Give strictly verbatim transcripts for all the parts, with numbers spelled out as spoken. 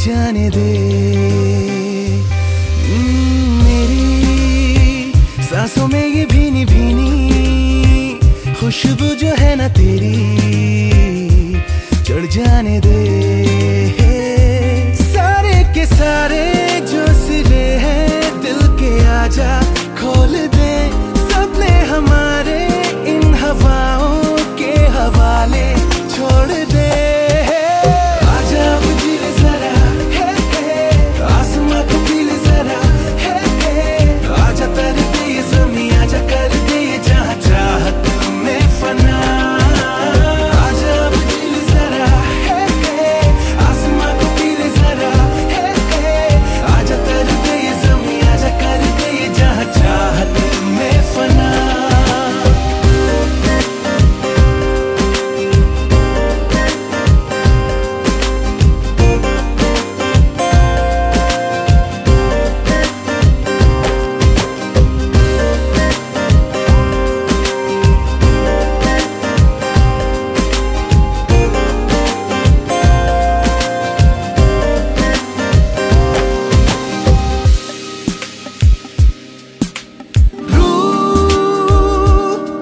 जाने दे। मेरी सांसों में ये भीनी भीनी खुशबू जो है ना तेरी, चढ़ जाने दे। सारे के सारे जो सिले हैं दिल के आजा खोल दे। सपने हमारे इन हवाओं के हवाले छोड़ दे। आजा अब जी ले जरा, हे हे आसमां को पी ले जरा, हे हे आजा तर दे ये ज़मीं, आजा कर दे ये जहाँ चाहत में फना। आजा अब जी ले जरा, हे हे आसमां को पी ले जरा, हे हे आजा तर दे ये ज़मीं, आजा कर दे ये जहाँ चाहत में फना।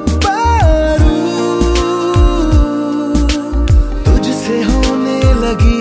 लगी